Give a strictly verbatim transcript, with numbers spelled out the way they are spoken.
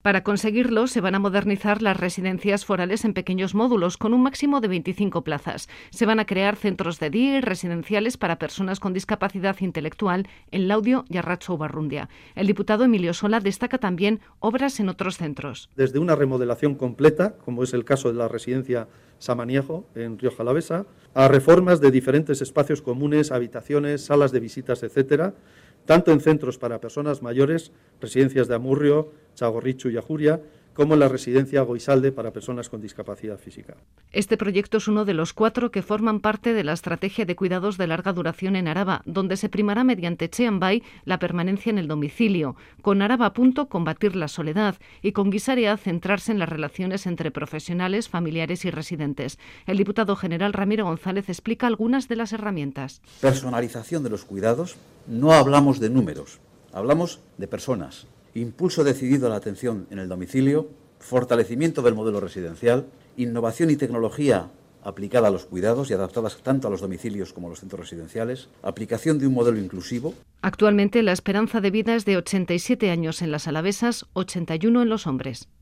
Para conseguirlo, se van a modernizar las residencias forales en pequeños módulos, con un máximo de veinticinco plazas. Se van a crear centros de día y residenciales para personas con discapacidad intelectual en Laudio y Arratxo Ubarrundia. El diputado Emilio Sola destaca también obras en otros centros. Desde una remodelación completa, como es el caso de la residencia Samaniejo, en Rioja Alavesa, a reformas de diferentes espacios comunes, habitaciones, salas de visitas, etcétera, tanto en centros para personas mayores, residencias de Amurrio, Txagorritxu y Ajuria, como en la residencia Goizalde para personas con discapacidad física. Este proyecto es uno de los cuatro que forman parte de la estrategia de cuidados de larga duración en Araba, donde se primará mediante Etxean-Bai la permanencia en el domicilio, con Araba a punto combatir la soledad y con Gizarea centrarse en las relaciones entre profesionales, familiares y residentes. El diputado general Ramiro González explica algunas de las herramientas. Personalización de los cuidados. No hablamos de números, hablamos de personas. Impulso decidido a la atención en el domicilio, fortalecimiento del modelo residencial, innovación y tecnología aplicada a los cuidados y adaptadas tanto a los domicilios como a los centros residenciales, aplicación de un modelo inclusivo. Actualmente la esperanza de vida es de ochenta y siete años en las alavesas, ochenta y uno en los hombres.